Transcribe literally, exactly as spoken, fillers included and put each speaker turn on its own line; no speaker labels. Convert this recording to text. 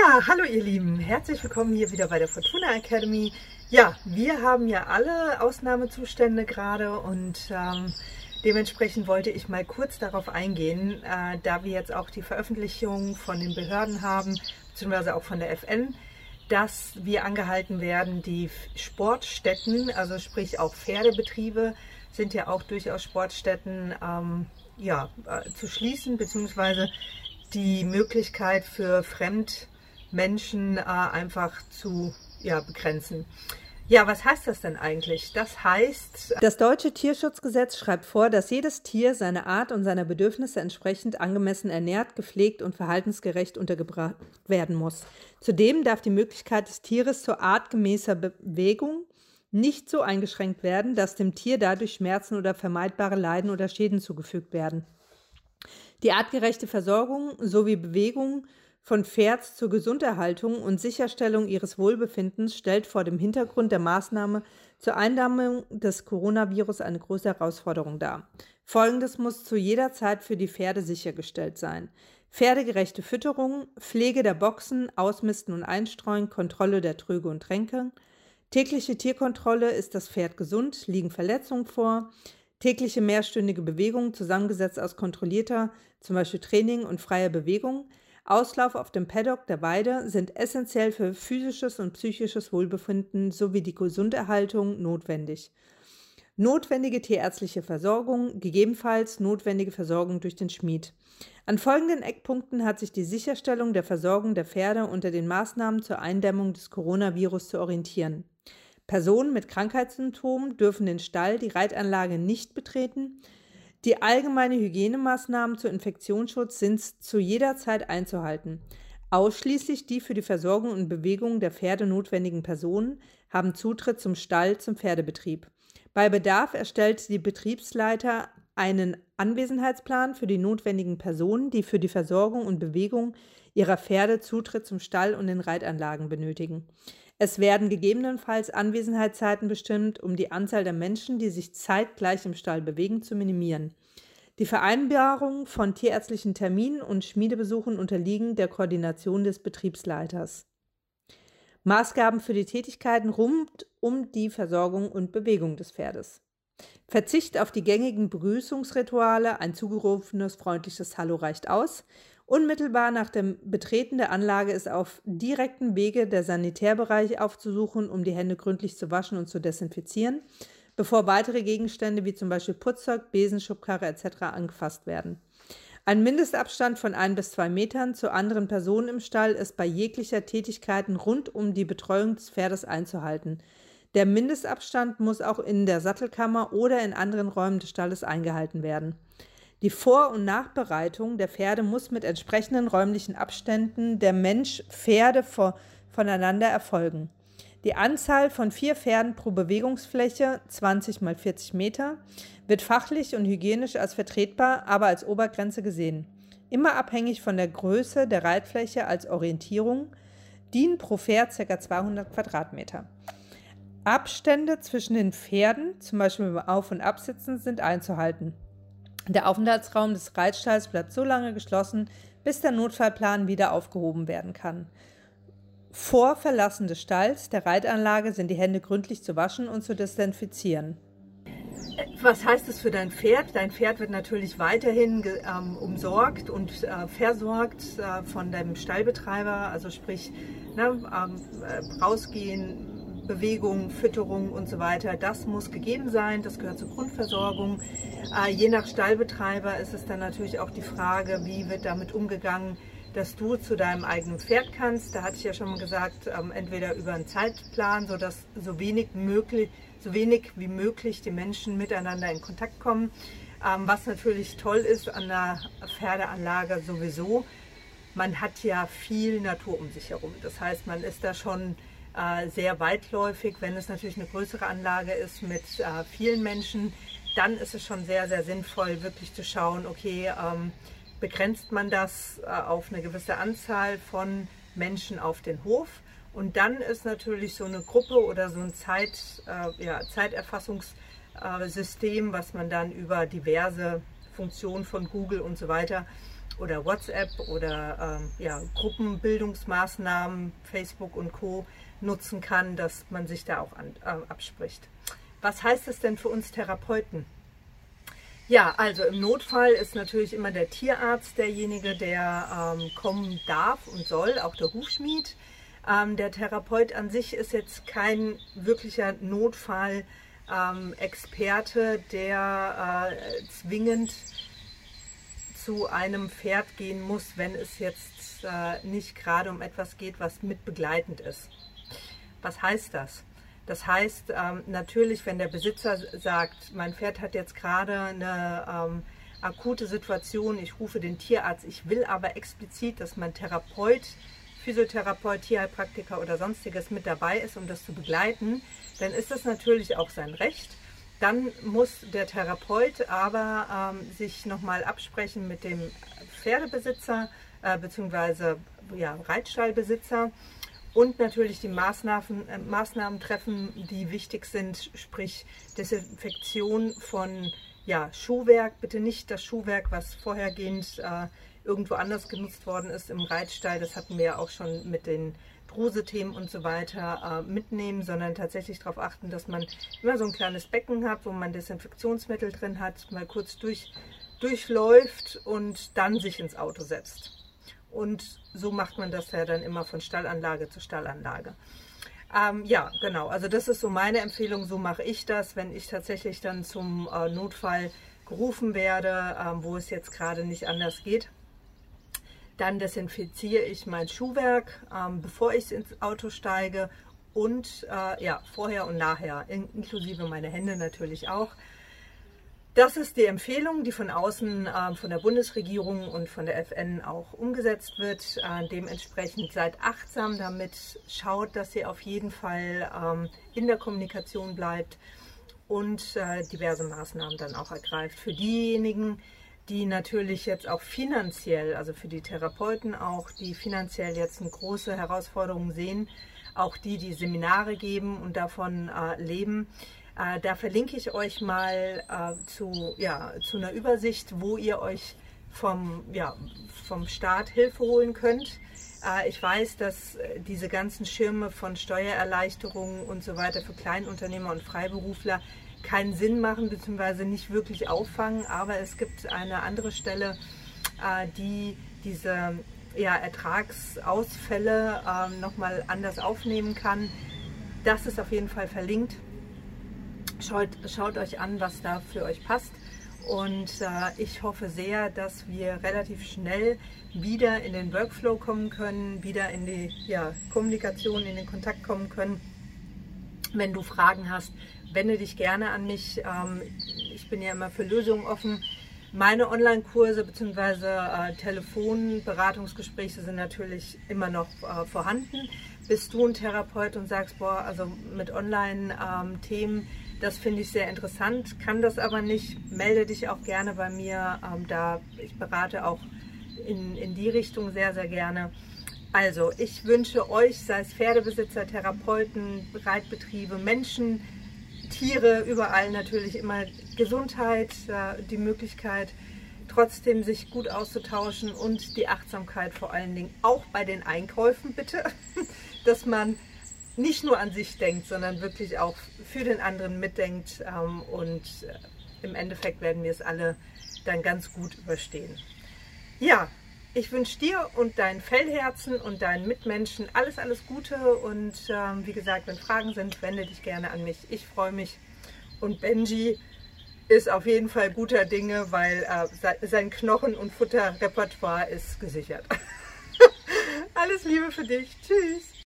Ja, hallo ihr Lieben, herzlich willkommen hier wieder bei der Fortuna Academy. Ja, wir haben ja alle Ausnahmezustände gerade und ähm, dementsprechend wollte ich mal kurz darauf eingehen, äh, da wir jetzt auch die Veröffentlichung von den Behörden haben, beziehungsweise auch von der F N, dass wir angehalten werden, die Sportstätten, also sprich auch Pferdebetriebe, sind ja auch durchaus Sportstätten, ähm, ja, äh, zu schließen, beziehungsweise die Möglichkeit für Fremdmenschen äh, einfach zu ja, begrenzen. Ja, was heißt das denn eigentlich? Das heißt,
das deutsche Tierschutzgesetz schreibt vor, dass jedes Tier seiner Art und seiner Bedürfnisse entsprechend angemessen ernährt, gepflegt und verhaltensgerecht untergebracht werden muss. Zudem darf die Möglichkeit des Tieres zur artgemäßer Bewegung nicht so eingeschränkt werden, dass dem Tier dadurch Schmerzen oder vermeidbare Leiden oder Schäden zugefügt werden. Die artgerechte Versorgung sowie Bewegung von Pferds zur Gesunderhaltung und Sicherstellung ihres Wohlbefindens stellt vor dem Hintergrund der Maßnahme zur Eindämmung des Coronavirus eine große Herausforderung dar. Folgendes muss zu jeder Zeit für die Pferde sichergestellt sein: pferdegerechte Fütterung, Pflege der Boxen, Ausmisten und Einstreuen, Kontrolle der Tröge und Tränke, tägliche Tierkontrolle, ist das Pferd gesund, liegen Verletzungen vor, tägliche mehrstündige Bewegung, zusammengesetzt aus kontrollierter, zum Beispiel Training und freier Bewegung, Auslauf auf dem Paddock der Weide sind essentiell für physisches und psychisches Wohlbefinden sowie die Gesunderhaltung notwendig. Notwendige tierärztliche Versorgung, gegebenenfalls notwendige Versorgung durch den Schmied. An folgenden Eckpunkten hat sich die Sicherstellung der Versorgung der Pferde unter den Maßnahmen zur Eindämmung des Coronavirus zu orientieren. Personen mit Krankheitssymptomen dürfen den Stall, die Reitanlage nicht betreten. Die allgemeinen Hygienemaßnahmen zur Infektionsschutz sind zu jeder Zeit einzuhalten. Ausschließlich die für die Versorgung und Bewegung der Pferde notwendigen Personen haben Zutritt zum Stall zum Pferdebetrieb. Bei Bedarf erstellt die Betriebsleiter einen Anwesenheitsplan für die notwendigen Personen, die für die Versorgung und Bewegung ihrer Pferde Zutritt zum Stall und den Reitanlagen benötigen. Es werden gegebenenfalls Anwesenheitszeiten bestimmt, um die Anzahl der Menschen, die sich zeitgleich im Stall bewegen, zu minimieren. Die Vereinbarung von tierärztlichen Terminen und Schmiedebesuchen unterliegen der Koordination des Betriebsleiters. Maßgaben für die Tätigkeiten rund um die Versorgung und Bewegung des Pferdes. Verzicht auf die gängigen Begrüßungsrituale, ein zugerufenes freundliches Hallo reicht aus. Unmittelbar nach dem Betreten der Anlage ist auf direktem Wege der Sanitärbereich aufzusuchen, um die Hände gründlich zu waschen und zu desinfizieren, bevor weitere Gegenstände wie zum Beispiel Putzzeug, Besen, Schubkarre et cetera angefasst werden. Ein Mindestabstand von ein bis zwei Metern zu anderen Personen im Stall ist bei jeglicher Tätigkeiten rund um die Betreuung des Pferdes einzuhalten. Der Mindestabstand muss auch in der Sattelkammer oder in anderen Räumen des Stalles eingehalten werden. Die Vor- und Nachbereitung der Pferde muss mit entsprechenden räumlichen Abständen der Mensch-Pferde vor, voneinander erfolgen. Die Anzahl von vier Pferden pro Bewegungsfläche, zwanzig mal vierzig Meter, wird fachlich und hygienisch als vertretbar, aber als Obergrenze gesehen. Immer abhängig von der Größe der Reitfläche als Orientierung, dienen pro Pferd ca. zweihundert Quadratmeter. Abstände zwischen den Pferden, zum Beispiel beim Auf- und Absitzen, sind einzuhalten. Der Aufenthaltsraum des Reitstalls bleibt so lange geschlossen, bis der Notfallplan wieder aufgehoben werden kann. Vor Verlassen des Stalls der Reitanlage sind die Hände gründlich zu waschen und zu desinfizieren.
Was heißt das für dein Pferd? Dein Pferd wird natürlich weiterhin ähm, umsorgt und äh, versorgt äh, von deinem Stallbetreiber, also sprich ne, ähm, äh, rausgehen, Bewegung, Fütterung und so weiter, das muss gegeben sein, das gehört zur Grundversorgung. Äh, je nach Stallbetreiber ist es dann natürlich auch die Frage, wie wird damit umgegangen, dass du zu deinem eigenen Pferd kannst. Da hatte ich ja schon mal gesagt, ähm, entweder über einen Zeitplan, sodass so wenig, möglich, so wenig wie möglich die Menschen miteinander in Kontakt kommen. Ähm, was natürlich toll ist an der Pferdeanlage sowieso, man hat ja viel Natur um sich herum. Das heißt, man ist da schon sehr weitläufig. Wenn es natürlich eine größere Anlage ist mit äh, vielen Menschen, dann ist es schon sehr, sehr sinnvoll, wirklich zu schauen, okay, ähm, begrenzt man das äh, auf eine gewisse Anzahl von Menschen auf den Hof. Und dann ist natürlich so eine Gruppe oder so ein Zeit, äh, ja, Zeiterfassungssystem, was man dann über diverse Funktionen von Google und so weiter oder WhatsApp oder ähm, ja, Gruppenbildungsmaßnahmen, Facebook und Co. nutzen kann, dass man sich da auch an, äh, abspricht. Was heißt es denn für uns Therapeuten? Ja, also im Notfall ist natürlich immer der Tierarzt derjenige, der ähm, kommen darf und soll, auch der Hufschmied. Ähm, der Therapeut an sich ist jetzt kein wirklicher Notfall-Experte, ähm, der äh, zwingend zu einem Pferd gehen muss, wenn es jetzt äh, nicht gerade um etwas geht, was mitbegleitend ist. Was heißt das? Das heißt ähm, natürlich, wenn der Besitzer sagt, mein Pferd hat jetzt gerade eine ähm, akute Situation, ich rufe den Tierarzt, ich will aber explizit, dass mein Therapeut, Physiotherapeut, Tierheilpraktiker oder sonstiges mit dabei ist, um das zu begleiten, dann ist das natürlich auch sein Recht. Dann muss der Therapeut aber ähm, sich nochmal absprechen mit dem Pferdebesitzer äh, bzw. Ja, Reitstallbesitzer und natürlich die Maßnahmen, äh, Maßnahmen treffen, die wichtig sind, sprich Desinfektion von ja, Schuhwerk, bitte nicht das Schuhwerk, was vorhergehend äh, irgendwo anders genutzt worden ist im Reitstall, das hatten wir ja auch schon mit den Druse-Themen und so weiter äh, mitnehmen, sondern tatsächlich darauf achten, dass man immer so ein kleines Becken hat, wo man Desinfektionsmittel drin hat, mal kurz durch, durchläuft und dann sich ins Auto setzt. Und so macht man das ja dann immer von Stallanlage zu Stallanlage. Ähm, ja, genau, also das ist so meine Empfehlung, so mache ich das, wenn ich tatsächlich dann zum äh, Notfall gerufen werde, ähm, wo es jetzt gerade nicht anders geht. Dann desinfiziere ich mein Schuhwerk, ähm, bevor ich ins Auto steige und äh, ja, vorher und nachher, in, inklusive meine Hände natürlich auch. Das ist die Empfehlung, die von außen äh, von der Bundesregierung und von der F N auch umgesetzt wird. Äh, dementsprechend seid achtsam damit, schaut, dass ihr auf jeden Fall ähm, in der Kommunikation bleibt und äh, diverse Maßnahmen dann auch ergreift. Für diejenigen, die natürlich jetzt auch finanziell, also für die Therapeuten auch, die finanziell jetzt eine große Herausforderung sehen, auch die, die Seminare geben und davon äh, leben. Äh, da verlinke ich euch mal äh, zu, ja, zu einer Übersicht, wo ihr euch vom, ja, vom Staat Hilfe holen könnt. Äh, ich weiß, dass äh, diese ganzen Schirme von Steuererleichterungen und so weiter für Kleinunternehmer und Freiberufler keinen Sinn machen bzw. nicht wirklich auffangen, aber es gibt eine andere Stelle, äh, die diese ja, Ertragsausfälle äh, nochmal anders aufnehmen kann. Das ist auf jeden Fall verlinkt. Schaut, schaut euch an, was da für euch passt und äh, ich hoffe sehr, dass wir relativ schnell wieder in den Workflow kommen können, wieder in die ja, Kommunikation, in den Kontakt kommen können. Wenn du Fragen hast, wende dich gerne an mich. Ich bin ja immer für Lösungen offen. Meine Online-Kurse bzw. äh, Telefonberatungsgespräche sind natürlich immer noch äh, vorhanden. Bist du ein Therapeut und sagst, boah, also mit Online-Themen, ähm, das finde ich sehr interessant, kann das aber nicht, melde dich auch gerne bei mir. Ähm, da ich berate auch in, in die Richtung sehr, sehr gerne. Also, ich wünsche euch, sei es Pferdebesitzer, Therapeuten, Reitbetriebe, Menschen, Tiere, überall natürlich immer Gesundheit, die Möglichkeit, trotzdem sich gut auszutauschen und die Achtsamkeit vor allen Dingen auch bei den Einkäufen bitte, dass man nicht nur an sich denkt, sondern wirklich auch für den anderen mitdenkt und im Endeffekt werden wir es alle dann ganz gut überstehen. Ja, ich wünsche dir und deinen Fellherzen und deinen Mitmenschen alles, alles Gute und ähm, wie gesagt, wenn Fragen sind, wende dich gerne an mich. Ich freue mich und Benji ist auf jeden Fall guter Dinge, weil äh, sein Knochen- und Futterrepertoire ist gesichert. Alles Liebe für dich. Tschüss.